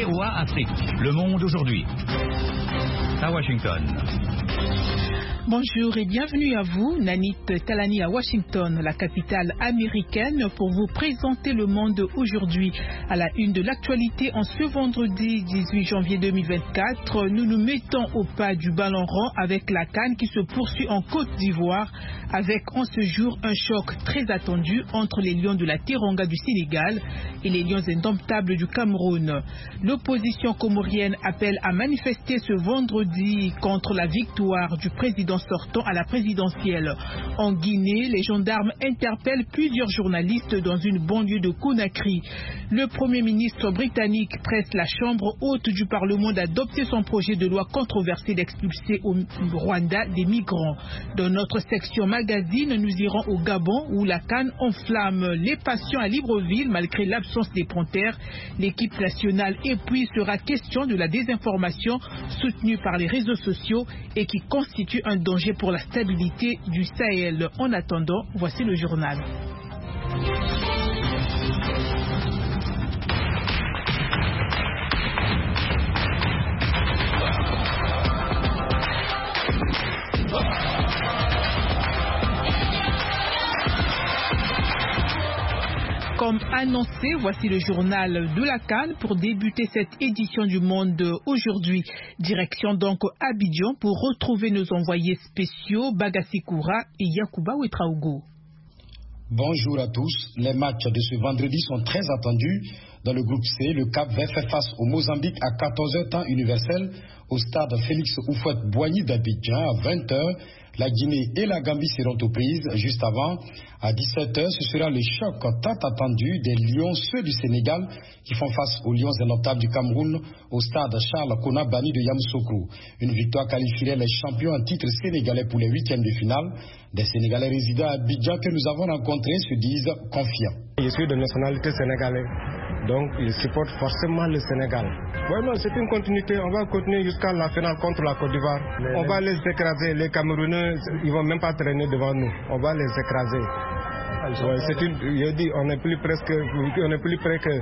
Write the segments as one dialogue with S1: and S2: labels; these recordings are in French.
S1: VOA Afrique. Le monde aujourd'hui. À Washington.
S2: Bonjour et bienvenue à vous, Nanit Talani à Washington, la capitale américaine, pour vous présenter le monde aujourd'hui. À la une de l'actualité, en ce vendredi 18 janvier 2024, nous nous mettons au pas du ballon rond avec la CAN qui se poursuit en Côte d'Ivoire, avec en ce jour un choc très attendu entre les Lions de la Teranga du Sénégal et les Lions indomptables du Cameroun. L'opposition comorienne appelle à manifester ce vendredi contre la victoire du président sortant à la présidentielle. En Guinée, les gendarmes interpellent plusieurs journalistes dans une banlieue de Conakry. Le Premier ministre britannique presse la Chambre haute du Parlement d'adopter son projet de loi controversé d'expulser au Rwanda des migrants. Dans notre section magazine, nous irons au Gabon où la CAN enflamme les passions à Libreville malgré l'absence des Panthères. L'équipe nationale et puis sera question de la désinformation soutenue par les réseaux sociaux et qui constitue un danger pour la stabilité du Sahel. En attendant, voici le journal. Comme annoncé, voici le journal de la CAN pour débuter cette édition du Monde aujourd'hui. Direction donc Abidjan pour retrouver nos envoyés spéciaux Bagassi Koura et Yakuba Ouetraogo.
S3: Bonjour à tous. Les matchs de ce vendredi sont très attendus. Dans le groupe C, le Cap-Vert fait face au Mozambique à 14h temps universel au stade Félix Houphouët-Boigny d'Abidjan à 20h. La Guinée et la Gambie seront aux prises. Juste avant, à 17h, ce sera le choc tant attendu des Lions, ceux du Sénégal, qui font face aux Lions indomptables du Cameroun au stade Charles Kouna-Bani de Yamoussoukro. Une victoire qualifierait les champions en titre sénégalais pour les huitièmes de finale. Des Sénégalais résidant à Abidjan que nous avons rencontrés se disent confiants.
S4: Je suis de nationalité sénégalaise, donc je supporte forcément le Sénégal. Vraiment, c'est une continuité. On va continuer jusqu'à la finale contre la Côte d'Ivoire. On va les écraser. Les Camerounais, ils vont même pas traîner devant nous. On va les écraser. Ouais, je dis, on est plus près que.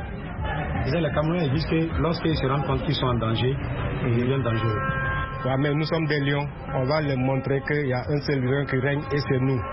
S5: Les Camerounais disent que lorsqu'ils se rendent compte qu'ils sont en danger, ils deviennent dangereux.
S4: Ouais, mais nous sommes des lions. On va leur montrer qu'il y a un seul lion qui règne et c'est nous.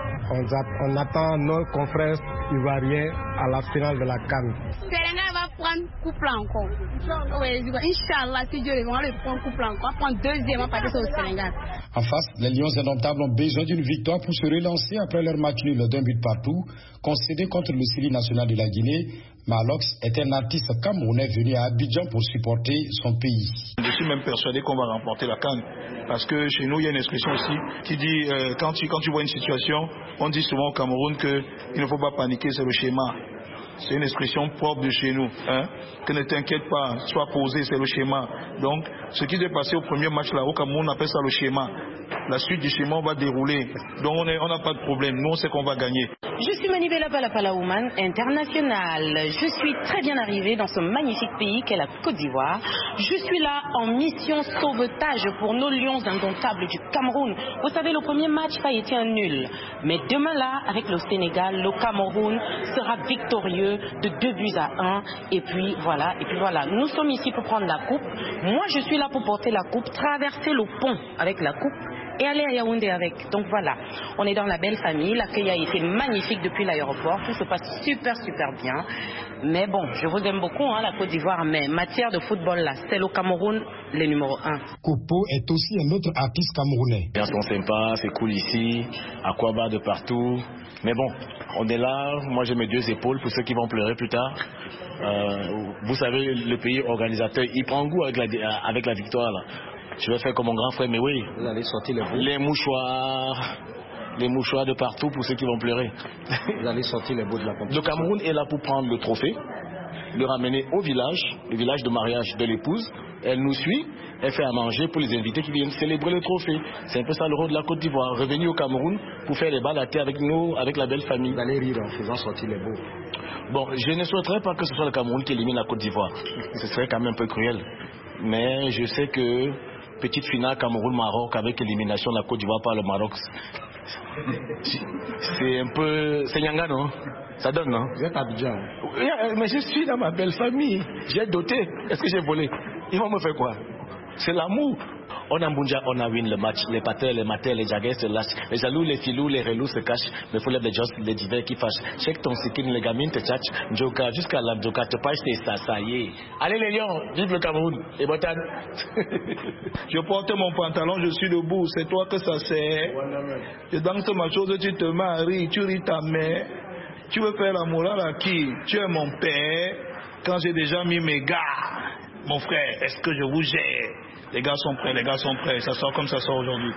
S4: On attend nos confrères ivoiriens à la finale de la CAN.
S6: Sénégal va prendre couple encore. Oui, Inch'Allah, si Dieu veut, on va le prendre couple encore. Prendre deuxièmement parce que c'est au Sénégal.
S3: En face, les Lions indomptables ont besoin d'une victoire pour se relancer après leur match nul d'un but partout, concédé contre le Syrie national de la Guinée. Malox est un artiste camerounais venu à Abidjan pour supporter son pays.
S7: Je suis même persuadé qu'on va remporter la CAN. Parce que chez nous, il y a une expression aussi qui dit quand tu vois une situation, on dit souvent au Cameroun qu'il ne faut pas paniquer, c'est le schéma. C'est une expression propre de chez nous. Que ne t'inquiète pas, sois posé, c'est le schéma. Donc, ce qui s'est passé au premier match là, au Cameroun, on appelle ça le schéma. La suite du schéma, on va dérouler. Donc, on n'a pas de problème. Nous, on sait qu'on va gagner.
S8: Je suis Manibela Palapalaouman, internationale. Je suis très bien arrivée dans ce magnifique pays qu'est la Côte d'Ivoire. Je suis là en mission sauvetage pour nos Lions indomptables du Cameroun. Vous savez, le premier match a été un nul. Mais demain là, avec le Sénégal, le Cameroun sera victorieux de 2-1. Et puis voilà. Nous sommes ici pour prendre la coupe. Moi, je suis là pour porter la coupe, traverser le pont avec la coupe et aller à Yaoundé avec. Donc voilà, on est dans la belle famille. L'accueil a été magnifique depuis l'aéroport. Tout se passe super bien. Mais bon, je vous aime beaucoup, la Côte d'Ivoire. Mais matière de football là, c'est le Cameroun, le numéro 1.
S3: Kopo est aussi un autre artiste camerounais.
S9: Les gens sont sympas, c'est cool ici. Aquaba de partout. Mais bon, on est là. Moi, j'ai mes deux épaules pour ceux qui vont pleurer plus tard. Vous savez, le pays organisateur, il prend goût avec la victoire là. Je vais faire comme mon grand frère, mais oui.
S5: Vous allez sortir
S9: les mouchoirs de partout pour ceux qui vont pleurer.
S5: Vous allez sortir les bouts de la compétition.
S9: Le Cameroun est là pour prendre le trophée, le ramener au village, le village de mariage de l'épouse. Elle nous suit, elle fait à manger pour les invités qui viennent célébrer le trophée. C'est un peu ça le rôle de la Côte d'Ivoire. Revenir au Cameroun pour faire les balles à terre avec nous, avec la belle famille.
S5: Vous allez rire en faisant sortir les bouts.
S9: Bon, je ne souhaiterais pas que ce soit le Cameroun qui élimine la Côte d'Ivoire. Ce serait quand même un peu cruel. Mais je sais que petite finale Cameroun-Maroc avec élimination de la Côte d'Ivoire par le Maroc, C'est un peu... C'est Nyanga, non? Ça donne, non?
S5: Vous êtes à Abidjan.
S9: Mais je suis dans ma belle famille. J'ai doté. Est-ce que j'ai volé? Ils vont me faire quoi? C'est l'amour. On a Mbunja, on a win le match. Les pateurs, les maters, les jaguars se lâchent. Les jaloux, les filous, les relous se cachent. Mais il faut les just, les divers qui fâchent. Check ton sikin, les gamines te tchatchent. Njoka, jusqu'à la Njoka, te pâche tes ça y est. Allez les lions, vive le Cameroun. Et Botan.
S7: Je porte mon pantalon, je suis debout. C'est toi que ça sert. Je danse ma chose, tu te maries, tu ris ta mère. Tu veux faire la morale à qui? Tu es mon père. Quand j'ai déjà mis mes gars. Mon frère, est-ce que je vous gère? Les gars sont prêts, les gars sont prêts. Ça sort comme ça sort aujourd'hui.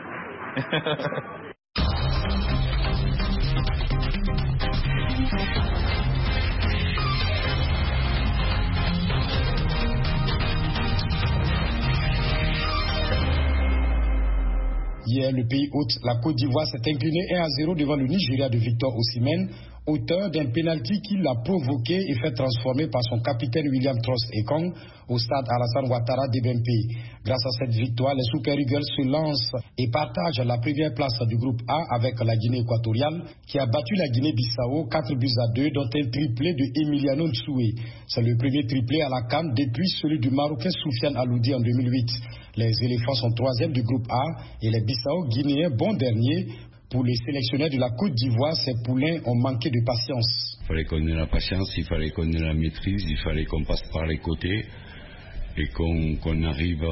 S3: Hier, le pays hôte, la Côte d'Ivoire, s'est incliné 1-0 devant le Nigeria de Victor Osimhen, auteur d'un pénalty qui l'a provoqué et fait transformer par son capitaine William Trost-Ekong au stade Alassane Ouattara d'Ebempe. Grâce à cette victoire, les Super Eagles se lancent et partagent la première place du groupe A avec la Guinée équatoriale qui a battu la Guinée-Bissau 4-2, dont un triplé de Emiliano Nsoué. C'est le premier triplé à la CAN depuis celui du Marocain Soufiane Aloudi en 2008. Les éléphants sont troisième du groupe A et les Bissau-Guinéens bons derniers. Pour les sélectionneurs de la Côte d'Ivoire, ces poulains ont manqué de patience.
S10: Il fallait qu'on ait la patience, il fallait qu'on ait la maîtrise, il fallait qu'on passe par les côtés et qu'on arrive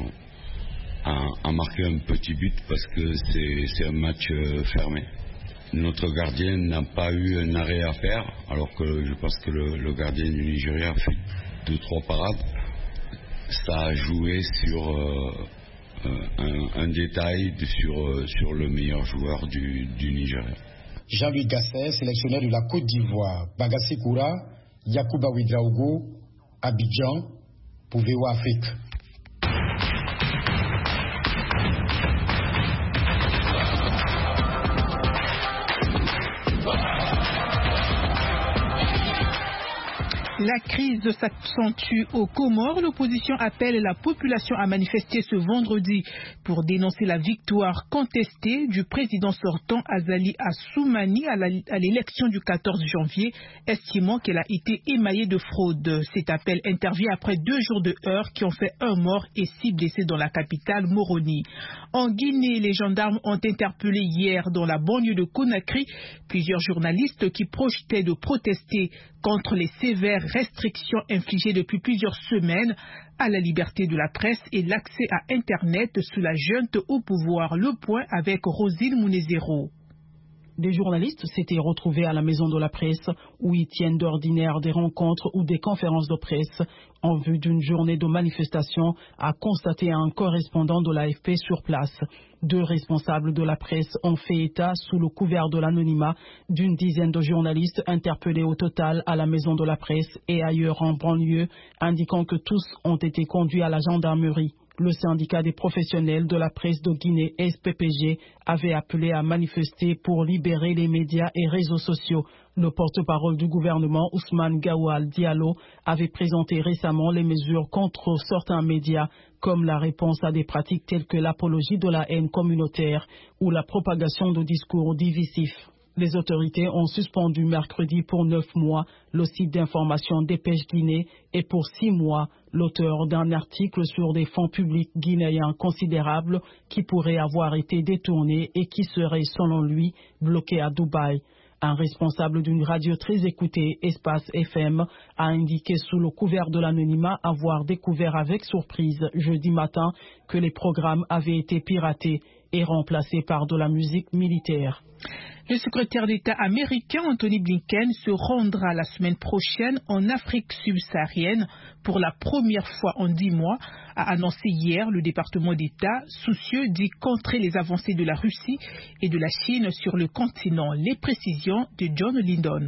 S10: à marquer un petit but parce que c'est un match fermé. Notre gardien n'a pas eu un arrêt à faire, alors que je pense que le gardien du Nigeria a fait 2-3 parades. Ça a joué sur un détail sur le meilleur joueur du Nigeria.
S3: Jean-Louis Gasset, sélectionneur de la Côte d'Ivoire. Bagassi Koura, Yacouba Ouedraogo, Abidjan, pour VOA Afrique.
S2: La crise s'accentue aux Comores. L'opposition appelle la population à manifester ce vendredi pour dénoncer la victoire contestée du président sortant Azali Assoumani à l'élection du 14 janvier, estimant qu'elle a été émaillée de fraude. Cet appel intervient après 2 jours de heurts qui ont fait 1 mort et 6 blessés dans la capitale Moroni. En Guinée, les gendarmes ont interpellé hier dans la banlieue de Conakry plusieurs journalistes qui projetaient de protester contre les sévères restrictions infligées depuis plusieurs semaines à la liberté de la presse et l'accès à Internet sous la junte au pouvoir. Le point avec Rosine Mounezero.
S11: Des journalistes s'étaient retrouvés à la maison de la presse où ils tiennent d'ordinaire des rencontres ou des conférences de presse en vue d'une journée de manifestation, a constaté un correspondant de l'AFP sur place. 2 responsables de la presse ont fait état, sous le couvert de l'anonymat, d'une dizaine de journalistes interpellés au total à la maison de la presse et ailleurs en banlieue, indiquant que tous ont été conduits à la gendarmerie. Le syndicat des professionnels de la presse de Guinée, SPPG, avait appelé à manifester pour libérer les médias et réseaux sociaux. Le porte-parole du gouvernement, Ousmane Gawal Diallo, avait présenté récemment les mesures contre certains médias, comme la réponse à des pratiques telles que l'apologie de la haine communautaire ou la propagation de discours divisifs. Les autorités ont suspendu mercredi pour 9 mois le site d'information Dépêche Guinée et pour 6 mois l'auteur d'un article sur des fonds publics guinéens considérables qui pourraient avoir été détournés et qui seraient, selon lui, bloqués à Dubaï. Un responsable d'une radio très écoutée, Espace FM, a indiqué sous le couvert de l'anonymat avoir découvert avec surprise jeudi matin que les programmes avaient été piratés et remplacés par de la musique militaire.
S2: Le secrétaire d'État américain Anthony Blinken se rendra la semaine prochaine en Afrique subsaharienne pour la première fois en 10 mois, a annoncé hier le département d'État, soucieux d'y contrer les avancées de la Russie et de la Chine sur le continent. Les précisions de John Lindon.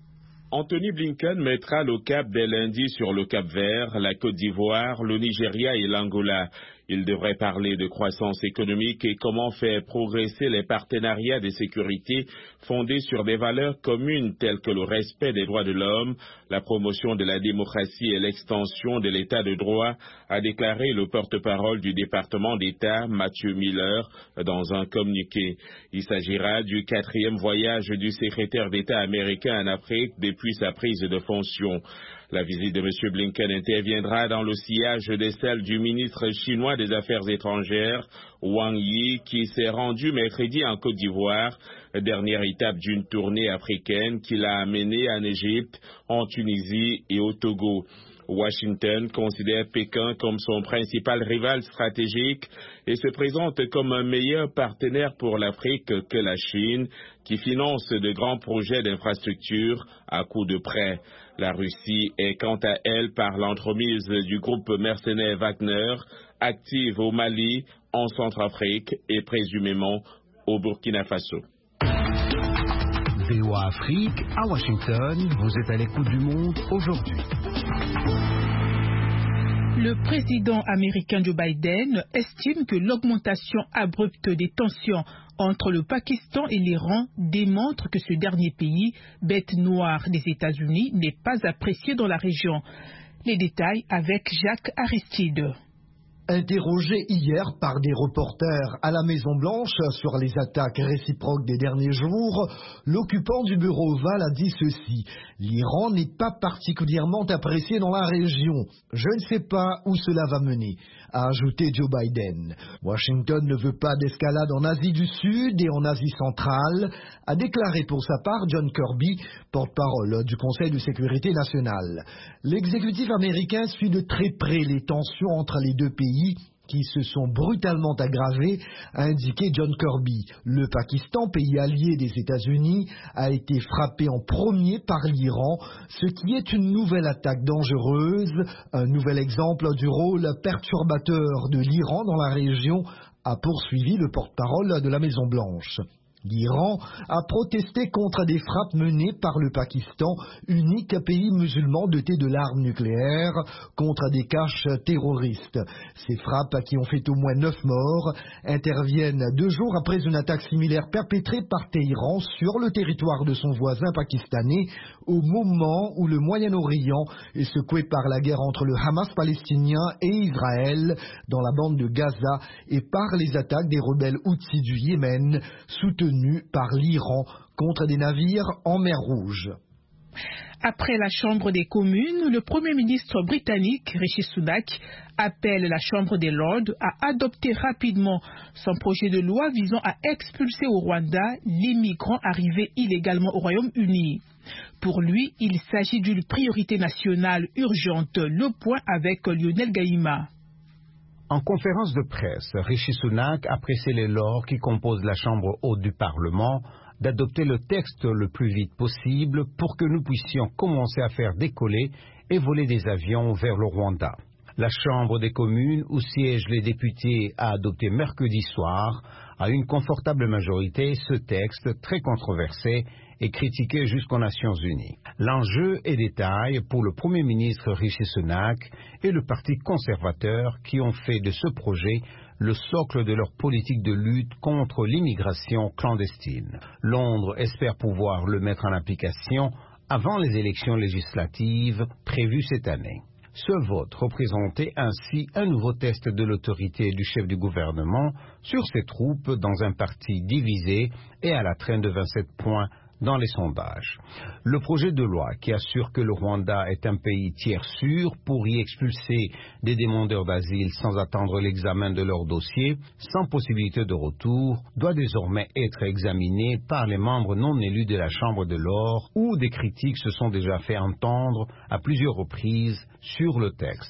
S12: Anthony Blinken mettra le cap dès lundi sur le Cap-Vert, la Côte d'Ivoire, le Nigeria et l'Angola. Il devrait parler de croissance économique et comment faire progresser les partenariats de sécurité fondés sur des valeurs communes telles que le respect des droits de l'homme, la promotion de la démocratie et l'extension de l'état de droit, a déclaré le porte-parole du département d'État, Matthew Miller, dans un communiqué. Il s'agira du 4e voyage du secrétaire d'État américain en Afrique depuis sa prise de fonction. La visite de M. Blinken interviendra dans le sillage de celle du ministre chinois des Affaires étrangères, Wang Yi, qui s'est rendu mercredi en Côte d'Ivoire, dernière étape d'une tournée africaine qui l'a amené en Égypte, en Tunisie et au Togo. Washington considère Pékin comme son principal rival stratégique et se présente comme un meilleur partenaire pour l'Afrique que la Chine, qui finance de grands projets d'infrastructure à coût de prêts. La Russie est quant à elle, par l'entremise du groupe mercenaire Wagner, active au Mali, en Centrafrique et présumément au Burkina Faso.
S13: VOA Afrique, à Washington, vous êtes à l'écoute du monde aujourd'hui.
S2: Le président américain Joe Biden estime que l'augmentation abrupte des tensions entre le Pakistan et l'Iran démontre que ce dernier pays, bête noire des États-Unis, n'est pas apprécié dans la région. Les détails avec Jacques Aristide.
S14: Interrogé hier par des reporters à la Maison-Blanche sur les attaques réciproques des derniers jours, l'occupant du bureau ovale a dit ceci: l'Iran n'est pas particulièrement apprécié dans la région. Je ne sais pas où cela va mener, a ajouté Joe Biden. Washington ne veut pas d'escalade en Asie du Sud et en Asie centrale, a déclaré pour sa part John Kirby, porte-parole du Conseil de sécurité nationale. L'exécutif américain suit de très près les tensions entre les deux pays qui se sont brutalement aggravées, a indiqué John Kirby. Le Pakistan, pays allié des États-Unis, a été frappé en premier par l'Iran, ce qui est une nouvelle attaque dangereuse, un nouvel exemple du rôle perturbateur de l'Iran dans la région, a poursuivi le porte-parole de la Maison-Blanche. L'Iran a protesté contre des frappes menées par le Pakistan, unique pays musulman doté de l'arme nucléaire, contre des caches terroristes. Ces frappes, qui ont fait au moins 9 morts, interviennent 2 jours après une attaque similaire perpétrée par Téhéran sur le territoire de son voisin pakistanais, au moment où le Moyen-Orient est secoué par la guerre entre le Hamas palestinien et Israël dans la bande de Gaza et par les attaques des rebelles Houthis du Yémen, soutenus par l'Iran contre des navires en mer Rouge.
S2: Après la Chambre des communes, le Premier ministre britannique Rishi Sunak appelle la Chambre des Lords à adopter rapidement son projet de loi visant à expulser au Rwanda les migrants arrivés illégalement au Royaume-Uni. Pour lui, il s'agit d'une priorité nationale urgente. Le point avec Lionel Gaïma.
S15: En conférence de presse, Rishi Sunak a pressé les lords qui composent la Chambre haute du Parlement d'adopter le texte le plus vite possible pour que nous puissions commencer à faire décoller et voler des avions vers le Rwanda. La Chambre des communes, où siègent les députés, a adopté mercredi soir, à une confortable majorité, ce texte très controversé et critiqué jusqu'aux Nations Unies. L'enjeu est détail pour le Premier ministre Rishi Sunak et le Parti conservateur qui ont fait de ce projet le socle de leur politique de lutte contre l'immigration clandestine. Londres espère pouvoir le mettre en application avant les élections législatives prévues cette année. Ce vote représentait ainsi un nouveau test de l'autorité du chef du gouvernement sur ses troupes dans un parti divisé et à la traîne de 27 points dans les sondages. Le projet de loi qui assure que le Rwanda est un pays tiers sûr pour y expulser des demandeurs d'asile sans attendre l'examen de leur dossier, sans possibilité de retour, doit désormais être examiné par les membres non élus de la Chambre de Lords, où des critiques se sont déjà fait entendre à plusieurs reprises sur le texte.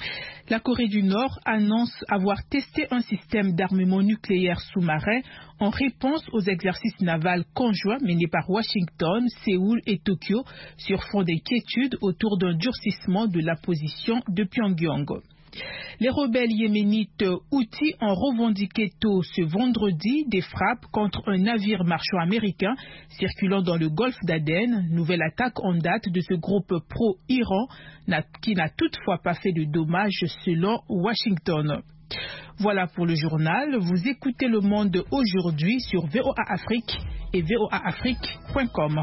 S2: La Corée du Nord annonce avoir testé un système d'armement nucléaire sous-marin en réponse aux exercices navals conjoints menés par Washington, Séoul et Tokyo sur fond d'inquiétude autour d'un durcissement de la position de Pyongyang. Les rebelles yéménites Houthis ont revendiqué tôt ce vendredi des frappes contre un navire marchand américain circulant dans le golfe d'Aden, nouvelle attaque en date de ce groupe pro-Iran qui n'a toutefois pas fait de dommages selon Washington. Voilà pour le journal. Vous écoutez Le Monde aujourd'hui sur VOA Afrique et voaafrique.com.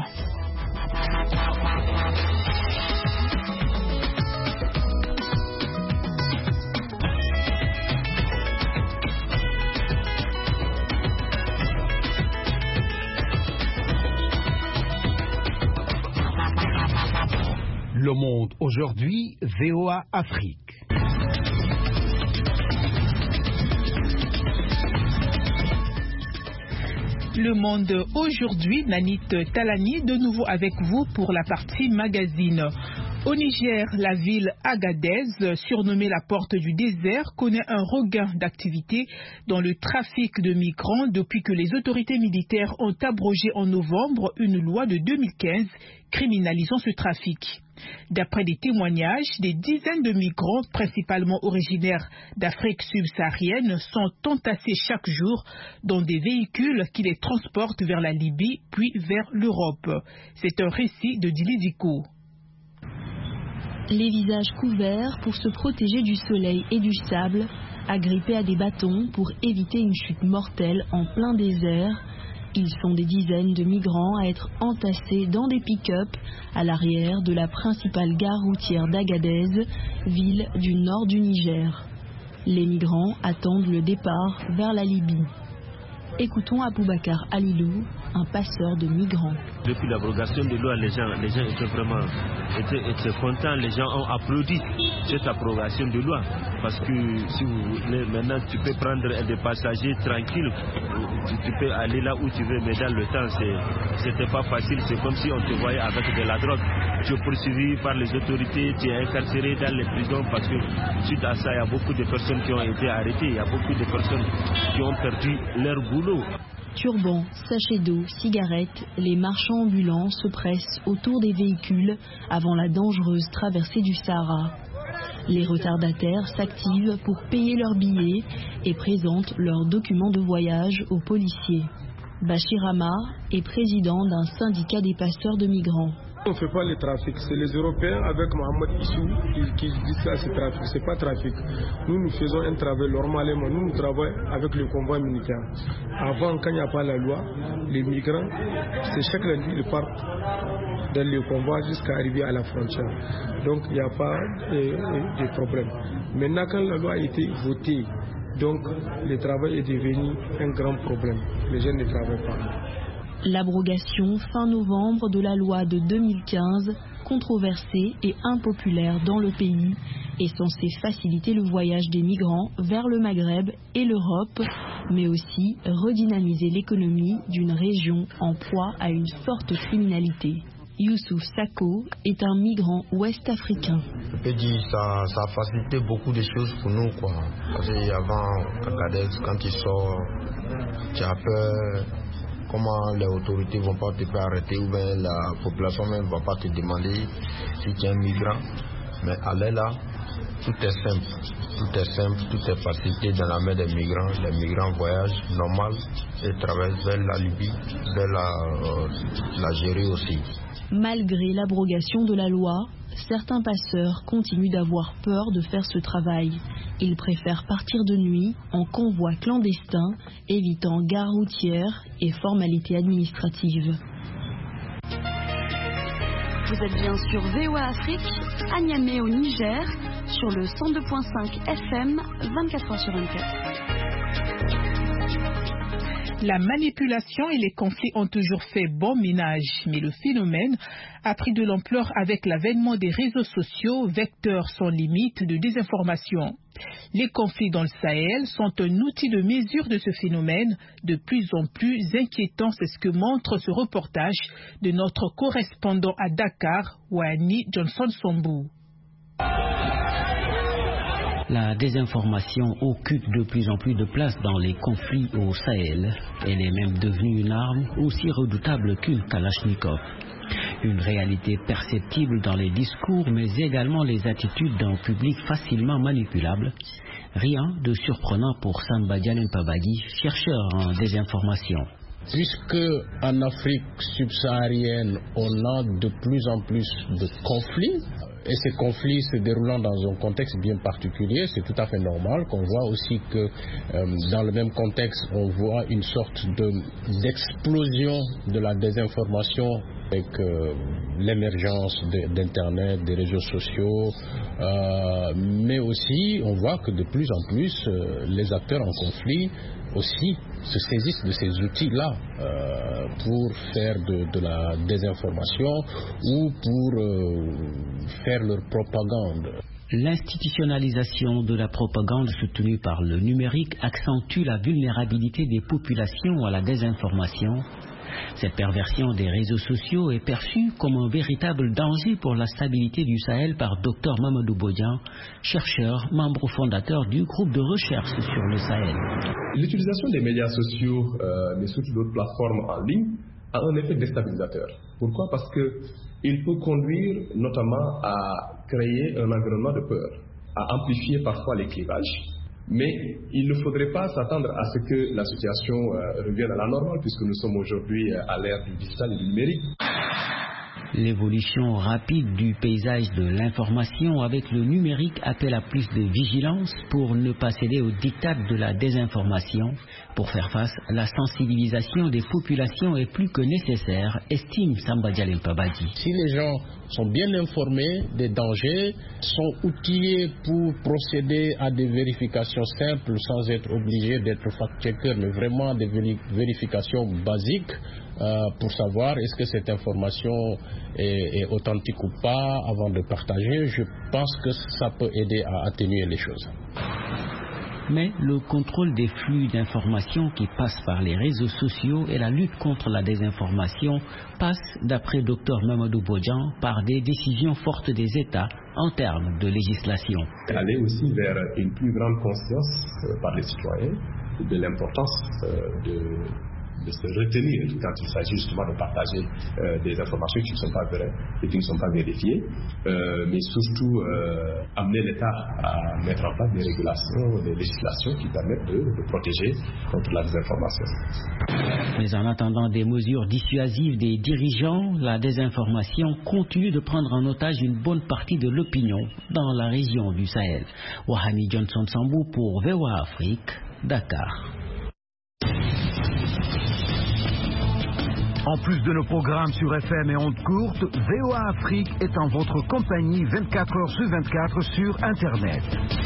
S15: Le Monde aujourd'hui, VOA Afrique.
S2: Le Monde aujourd'hui, Nanit Talani, de nouveau avec vous pour la partie magazine. Au Niger, la ville Agadez, surnommée la porte du désert, connaît un regain d'activité dans le trafic de migrants depuis que les autorités militaires ont abrogé en novembre une loi de 2015 criminalisant ce trafic. D'après des témoignages, des dizaines de migrants, principalement originaires d'Afrique subsaharienne, sont entassés chaque jour dans des véhicules qui les transportent vers la Libye puis vers l'Europe. C'est un récit de Dili Diko.
S16: Les visages couverts pour se protéger du soleil et du sable, agrippés à des bâtons pour éviter une chute mortelle en plein désert. Ils sont des dizaines de migrants à être entassés dans des pick-up à l'arrière de la principale gare routière d'Agadez, ville du nord du Niger. Les migrants attendent le départ vers la Libye. Écoutons Aboubakar Alilou, un passeur de migrants.
S17: Depuis l'abrogation de loi, les gens étaient vraiment étaient contents, les gens ont applaudi cette abrogation de loi. Parce que si vous voulez, maintenant tu peux prendre des passagers tranquilles, tu peux aller là où tu veux, mais dans le temps, c'était pas facile. C'est comme si on te voyait avec de la drogue. Tu es poursuivi par les autorités, tu es incarcéré dans les prisons parce que suite à ça, il y a beaucoup de personnes qui ont été arrêtées, il y a beaucoup de personnes qui ont perdu leur boulot.
S16: Turbans, sachets d'eau, cigarettes, les marchands ambulants se pressent autour des véhicules avant la dangereuse traversée du Sahara. Les retardataires s'activent pour payer leurs billets et présentent leurs documents de voyage aux policiers. Bachir Amar est président d'un syndicat des passeurs de migrants.
S4: On ne fait pas le trafic, c'est les Européens avec Mohamed Issou qui disent ça, c'est trafic, c'est pas trafic. Nous faisons un travail normalement, nous travaillons avec le convoi militaire. Avant, quand il n'y a pas la loi, les migrants, c'est chaque lundi, ils partent dans le convoi jusqu'à arriver à la frontière. Donc il n'y a pas de problème. Maintenant, quand la loi a été votée, donc le travail est devenu un grand problème. Les jeunes ne travaillent pas.
S16: L'abrogation fin novembre de la loi de 2015, controversée et impopulaire dans le pays, est censée faciliter le voyage des migrants vers le Maghreb et l'Europe, mais aussi redynamiser l'économie d'une région en proie à une forte criminalité. Youssouf Sako est un migrant ouest-africain.
S18: Je peux dire que ça a facilité beaucoup de choses pour nous, quoi. Parce qu'avant, à Agadez, quand tu sors, tu as peur. Comment les autorités ne vont pas te faire arrêter ou bien la population même ne va pas te demander si tu es un migrant. Mais aller là, tout est simple, tout est facilité dans la main des migrants. Les migrants voyagent normal et traversent vers la Libye, vers l'Algérie aussi.
S16: Malgré l'abrogation de la loi, certains passeurs continuent d'avoir peur de faire ce travail. Ils préfèrent partir de nuit en convoi clandestin, évitant gares routières et formalités administratives.
S19: Vous êtes bien sur VOA Afrique, à Niamey au Niger, sur le 102.5 FM, 24h sur 24.
S2: La manipulation et les conflits ont toujours fait bon ménage, mais le phénomène a pris de l'ampleur avec l'avènement des réseaux sociaux, vecteurs sans limite de désinformation. Les conflits dans le Sahel sont un outil de mesure de ce phénomène de plus en plus inquiétant. C'est ce que montre ce reportage de notre correspondant à Dakar, Wani Johnson Sombu.
S20: La désinformation occupe de plus en plus de place dans les conflits au Sahel. Elle est même devenue une arme aussi redoutable qu'une Kalachnikov. Une réalité perceptible dans les discours, mais également les attitudes d'un public facilement manipulable. Rien de surprenant pour Samba Dialem Pabagi, chercheur en désinformation.
S21: Puisque en Afrique subsaharienne, on a de plus en plus de conflits, Et ces conflits se déroulant dans un contexte bien particulier, c'est tout à fait normal qu'on voit aussi que dans le même contexte, on voit une sorte d'explosion de la désinformation avec l'émergence d'Internet, des réseaux sociaux, mais aussi on voit que de plus en plus les acteurs en conflit aussi se saisissent de ces outils-là pour faire de la désinformation ou pour faire leur propagande.
S20: L'institutionnalisation de la propagande soutenue par le numérique accentue la vulnérabilité des populations à la désinformation. Cette perversion des réseaux sociaux est perçue comme un véritable danger pour la stabilité du Sahel par Dr Mamadou Bodian, chercheur, membre fondateur du groupe de recherche sur le Sahel.
S22: L'utilisation des médias sociaux, mais surtout d'autres plateformes en ligne, a un effet déstabilisateur. Pourquoi? Parce qu'il peut conduire notamment à créer un environnement de peur, à amplifier parfois les clivages. Mais il ne faudrait pas s'attendre à ce que la situation revienne à la normale, puisque nous sommes aujourd'hui à l'ère du digital et du numérique.
S20: L'évolution rapide du paysage de l'information avec le numérique appelle à plus de vigilance pour ne pas céder au diktat de la désinformation. Pour faire face, la sensibilisation des populations est plus que nécessaire, estime Samba Dialem Pabadi.
S21: Si les gens sont bien informés des dangers, sont outillés pour procéder à des vérifications simples sans être obligés d'être fact-checkers, mais vraiment des vérifications basiques, pour savoir est-ce que cette information est authentique ou pas avant de partager, je pense que ça peut aider à atténuer les choses.
S20: Mais le contrôle des flux d'informations qui passent par les réseaux sociaux et la lutte contre la désinformation passent, d'après Dr Mamadou Bodian, par des décisions fortes des États en termes de législation.
S22: Aller aussi vers une plus grande conscience par les citoyens de l'importance de se retenir quand il s'agit justement de partager des informations qui ne sont pas vraies et qui ne sont pas vérifiées, mais surtout amener l'État à mettre en place des régulations, des législations qui permettent de protéger contre la désinformation.
S20: Mais en attendant des mesures dissuasives des dirigeants, la désinformation continue de prendre en otage une bonne partie de l'opinion dans la région du Sahel. Wahani Johnson Sambou pour VOA Afrique, Dakar.
S13: En plus de nos programmes sur FM et ondes courtes, VOA Afrique est en votre compagnie 24 heures sur 24 sur Internet.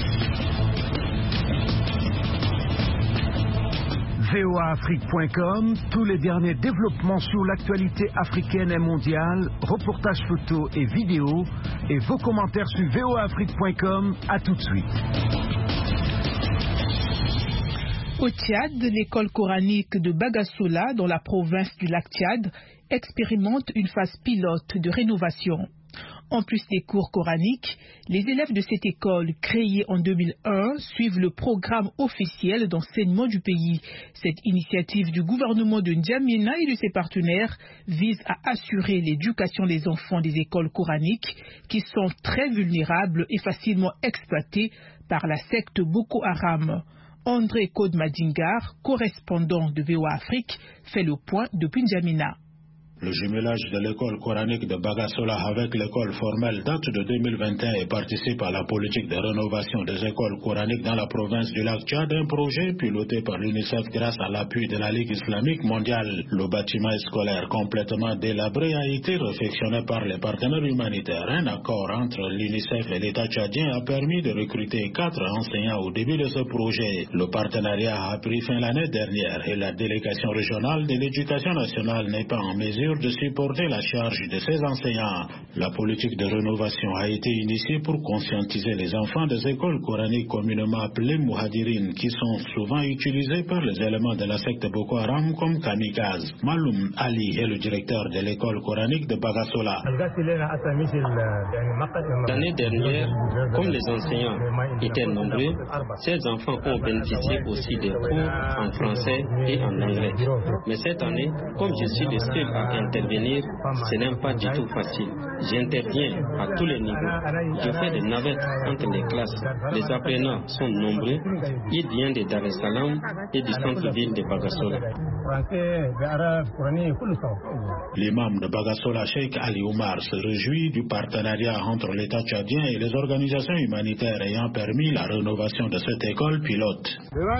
S13: voaafrique.com, tous les derniers développements sur l'actualité africaine et mondiale, reportages photos et vidéos, et vos commentaires sur voaafrique.com. À tout de suite.
S2: Au Tchad, l'école coranique de Bagassola, dans la province du lac Tchad, expérimente une phase pilote de rénovation. En plus des cours coraniques, les élèves de cette école, créée en 2001, suivent le programme officiel d'enseignement du pays. Cette initiative du gouvernement de N'Djamena et de ses partenaires vise à assurer l'éducation des enfants des écoles coraniques qui sont très vulnérables et facilement exploités par la secte Boko Haram. André Kodmadingar, correspondant de VOA Afrique, fait le point depuis N'Djamena.
S23: Le jumelage de l'école coranique de Bagassola avec l'école formelle date de 2021 et participe à la politique de rénovation des écoles coraniques dans la province du lac Tchad, un projet piloté par l'UNICEF grâce à l'appui de la Ligue islamique mondiale. Le bâtiment scolaire complètement délabré a été réfectionné par les partenaires humanitaires. Un accord entre l'UNICEF et l'État tchadien a permis de recruter 4 enseignants au début de ce projet. Le partenariat a pris fin l'année dernière et la délégation régionale de l'éducation nationale n'est pas en mesure de supporter la charge de ces enseignants. La politique de rénovation a été initiée pour conscientiser les enfants des écoles coraniques communément appelées Mouhadirines, qui sont souvent utilisés par les éléments de la secte Boko Haram comme kamikazes. Maloum Ali est le directeur de l'école coranique de Bagassola.
S24: L'année dernière, comme les enseignants étaient nombreux, ces enfants ont bénéficié aussi des cours en français et en anglais. Mais cette année, comme je suis le seul à intervenir, ce n'est pas du tout facile. J'interviens à tous les niveaux. Je fais des navettes entre les classes. Les apprenants sont nombreux. Ils viennent de Dar es Salaam et du centre-ville de Bagassola.
S23: L'imam de Bagasola, Cheikh Ali Oumar, se réjouit du partenariat entre l'État tchadien et les organisations humanitaires ayant permis la rénovation de cette école pilote.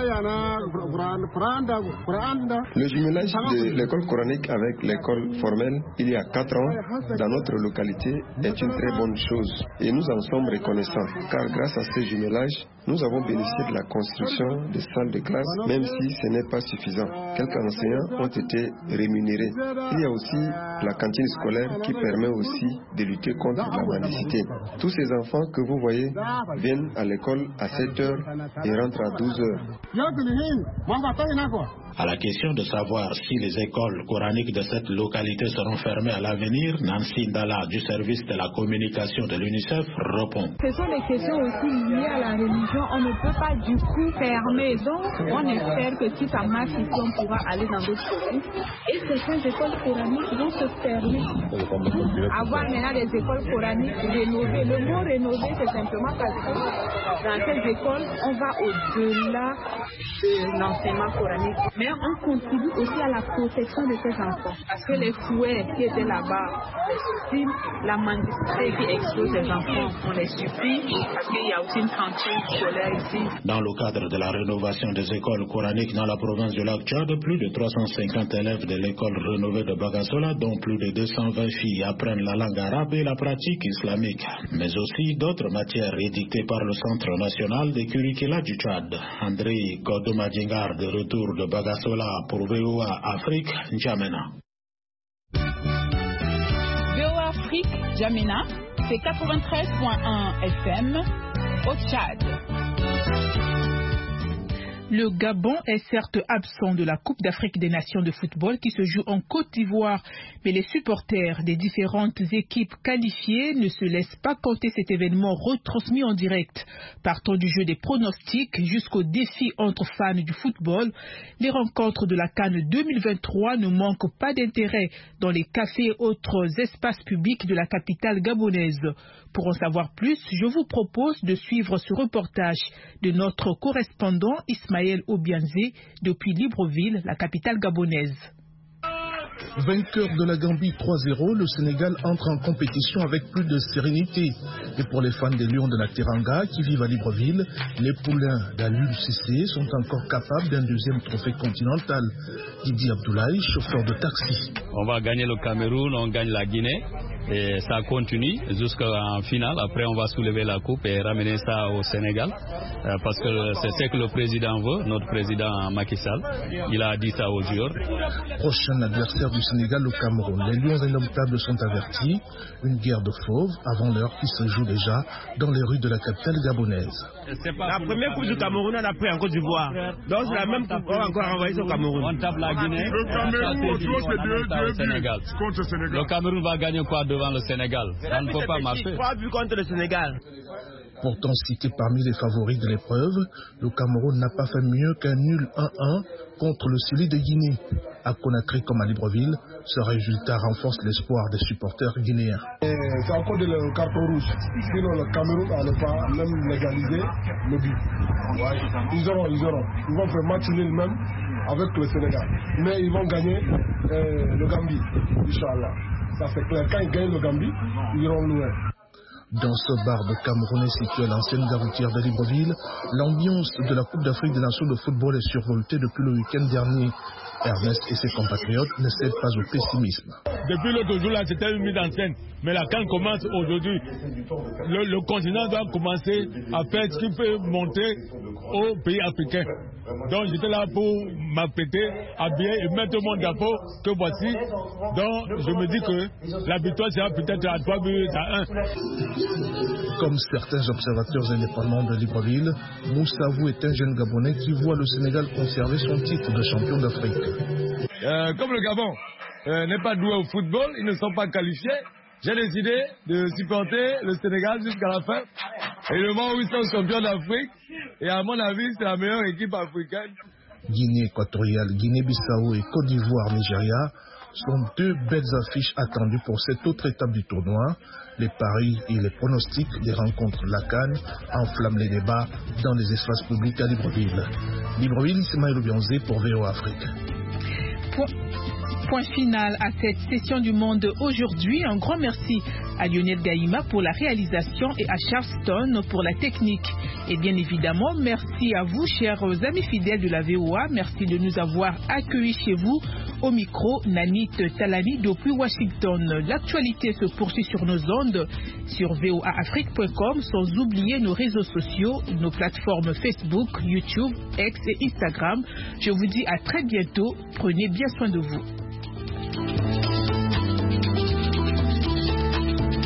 S1: Le jumelage de l'école coranique avec l'école formelle il y a 4 ans dans notre localité est une très bonne chose et nous en sommes reconnaissants car grâce à ce jumelage, nous avons bénéficié de la construction des salles de classe même si ce n'est pas suffisant. Quelques enseignants ont été rémunérés. Il y a aussi la cantine scolaire qui permet aussi de lutter contre la mendicité. Tous ces enfants que vous voyez viennent à l'école à 7 heures et rentrent à 12 heures.
S23: À la question de savoir si les écoles coraniques de cette localité seront fermées à l'avenir, Nancy Ndala du service de la communication de l'UNICEF répond.
S5: Ce sont des questions aussi liées à la religion. On ne peut pas du coup fermer. Donc on espère que si ça marche ici, on pourra aller dans d'autres pays. Et certaines écoles coraniques vont se fermer. Avoir maintenant des écoles coraniques rénovées. Le mot rénover, c'est simplement parce que dans ces écoles, on va au-delà de l'enseignement coranique. Mais on contribue aussi à la protection de ces enfants. Parce que les fouets qui étaient là-bas, si la mendicité qui expose les enfants, on les supplie parce qu'il y a aussi une cantine scolaire ici.
S23: Dans le cadre de la rénovation des écoles coraniques dans la province du lac Tchad, plus de 350 élèves de l'école rénovée de Bagasola, dont plus de 220 filles, apprennent la langue arabe et la pratique islamique, mais aussi d'autres matières édictées par le Centre national des curricula du Tchad. André Kodomadingar, de retour de Bagasola pour VOA Afrique, N'Djamena.
S2: VOA Afrique, N'Djamena, c'est 93.1 FM au Tchad. Le Gabon est certes absent de la Coupe d'Afrique des Nations de football qui se joue en Côte d'Ivoire, mais les supporters des différentes équipes qualifiées ne se laissent pas compter cet événement retransmis en direct. Partant du jeu des pronostics jusqu'au défi entre fans du football, les rencontres de la CAN 2023 ne manquent pas d'intérêt dans les cafés et autres espaces publics de la capitale gabonaise. Pour en savoir plus, je vous propose de suivre ce reportage de notre correspondant Ismaël Obianzé depuis Libreville, la capitale gabonaise.
S6: Vainqueur de la Gambie 3-0, le Sénégal entre en compétition avec plus de sérénité. Et pour les fans des Lions de la Teranga qui vivent à Libreville, les poulains d'Alul Cissé sont encore capables d'un deuxième trophée continental. Didi Abdoulaye, chauffeur de taxi.
S8: On va gagner le Cameroun, on gagne la Guinée. Et ça continue jusqu'en finale. Après, on va soulever la coupe et ramener ça au Sénégal. Parce que c'est ce que le président veut, notre président Macky Sall. Il a dit ça aux joueurs.
S6: Prochain adversaire du Sénégal, le Cameroun. Les Lions indomptables sont avertis. Une guerre de fauves avant l'heure qui se joue déjà dans les rues de la capitale gabonaise.
S25: La première coupe du Cameroun, on a pris en Côte d'Ivoire. Donc c'est la même coupe qu'on va encore envoyer au Cameroun.
S8: On tape la Guinée.
S25: Le Cameroun,
S8: Sénégal. Le Cameroun va gagner quoi devant le Sénégal? Ça ne peut pas marcher.
S25: 3 buts contre le Sénégal.
S6: Pourtant cité parmi les favoris de l'épreuve, le Cameroun n'a pas fait mieux qu'un nul 1-1 contre le Sili de Guinée. À Conakry comme à Libreville, ce résultat renforce l'espoir des supporters guinéens.
S26: C'est encore le carton rouge. Sinon le Cameroun n'allait pas même légaliser le but. Ouais. Ils auront. Ils vont faire match nul même avec le Sénégal. Mais ils vont gagner le Gambie, Inch'Allah. Ça c'est clair. Quand ils gagnent le Gambie, ils iront loin.
S6: Dans ce bar de Camerounais situé à l'ancienne gare routière de Libreville, l'ambiance de la Coupe d'Afrique des Nations de football est survoltée depuis le week-end dernier. Ernest et ses compatriotes ne cèdent pas au pessimisme.
S27: Depuis l'autre jour, là, c'était une mise en scène. Mais la CAN commence aujourd'hui. Le continent doit commencer à faire ce qu'il peut monter aux pays africains. Donc j'étais là pour m'apprêter, habiller et mettre au monde d'info que voici. Donc je me dis que la victoire sera peut-être à 3 buts à 1.
S6: Comme certains observateurs indépendants de Libreville, Moussavou est un jeune Gabonais qui voit le Sénégal conserver son titre de champion d'Afrique.
S27: Comme le Gabon n'est pas doué au football, ils ne sont pas qualifiés. J'ai décidé de supporter le Sénégal jusqu'à la fin. Et le moment où ils sont champions d'Afrique, et à mon avis, c'est la meilleure équipe africaine.
S6: Guinée équatoriale, Guinée-Bissau et Côte d'Ivoire-Nigeria sont deux belles affiches attendues pour cette autre étape du tournoi. Les paris et les pronostics des rencontres de la CAN enflamment les débats dans les espaces publics à Libreville. Libreville, Ismaël Obianzé pour VOA Afrique.
S2: Point final à cette session du Monde aujourd'hui. Un grand merci à Lionel Gaïma pour la réalisation et à Charleston pour la technique. Et bien évidemment, merci à vous, chers amis fidèles de la VOA. Merci de nous avoir accueillis chez vous. Au micro, Nanit Talani depuis Washington. L'actualité se poursuit sur nos ondes, sur voaafrique.com, sans oublier nos réseaux sociaux, nos plateformes Facebook, YouTube, X et Instagram. Je vous dis à très bientôt. Prenez bien soin de vous.